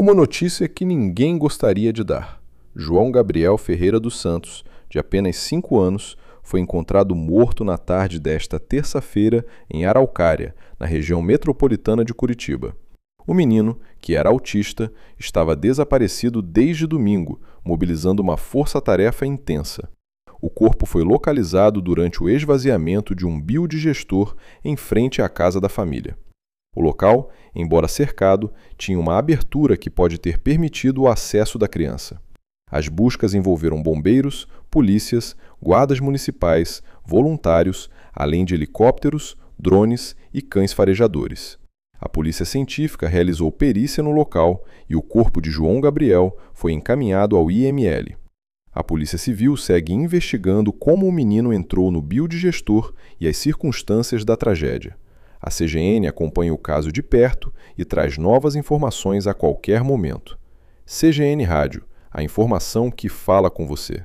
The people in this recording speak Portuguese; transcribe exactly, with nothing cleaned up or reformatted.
Uma notícia que ninguém gostaria de dar. João Gabriel Ferreira dos Santos, de apenas cinco anos, foi encontrado morto na tarde desta terça-feira em Araucária, na região metropolitana de Curitiba. O menino, que era autista, estava desaparecido desde domingo, mobilizando uma força-tarefa intensa. O corpo foi localizado durante o esvaziamento de um biodigestor em frente à casa da família. O local, embora cercado, tinha uma abertura que pode ter permitido o acesso da criança. As buscas envolveram bombeiros, polícias, guardas municipais, voluntários, além de helicópteros, drones e cães farejadores. A polícia científica realizou perícia no local e o corpo de João Gabriel foi encaminhado ao I M L. A Polícia Civil segue investigando como o menino entrou no biodigestor e as circunstâncias da tragédia. A C G N acompanha o caso de perto e traz novas informações a qualquer momento. C G N Rádio, a informação que fala com você.